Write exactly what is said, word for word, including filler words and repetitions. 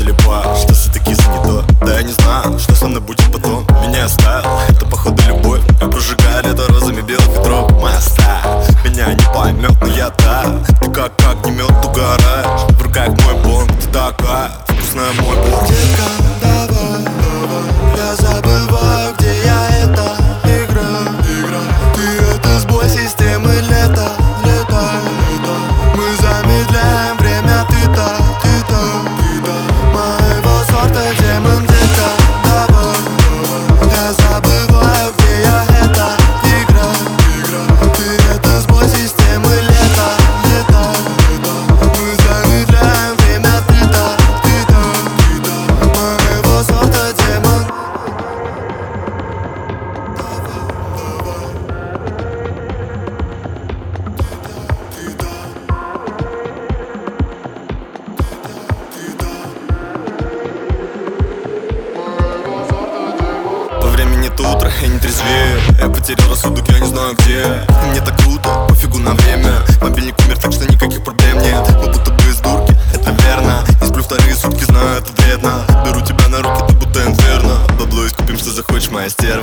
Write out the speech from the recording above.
слепа, что все-таки за не то. Да я не знаю, что со мной будет потом. Меня оставил, это походу любовь. Как прожигали это розами белых ветров. Моя стая меня не поймет, но я таю. Ты как огнемет угораешь. В руках мой бонг, ты такая вкусная, мой бог. Детка, давай, давай, я забываю, где я, это игра, игра. Ты это сбой системы, лето, лето, лето. Мы замедляем время, ты-то, ты-то, ты-то. Моего сорта демон, детка, давай, давай, я забываю, где я, это игра, игра. Ты это сбой системы, лето, лето, лето. Мы замедляем время, ты-то, ты-то, ты-то. Моего сорта демон. По времени это утро, я не трезвею. Я потерял рассудок, я не знаю где. Мне так круто, пофигу на время. Мобильник умер, так что никаких проблем нет. Мы будто бы из дурки, это верно. Не сплю вторые сутки, знаю, это вредно. Беру тебя на руки, ты будто инферно. Бабло искупим, что захочешь, моя стерва.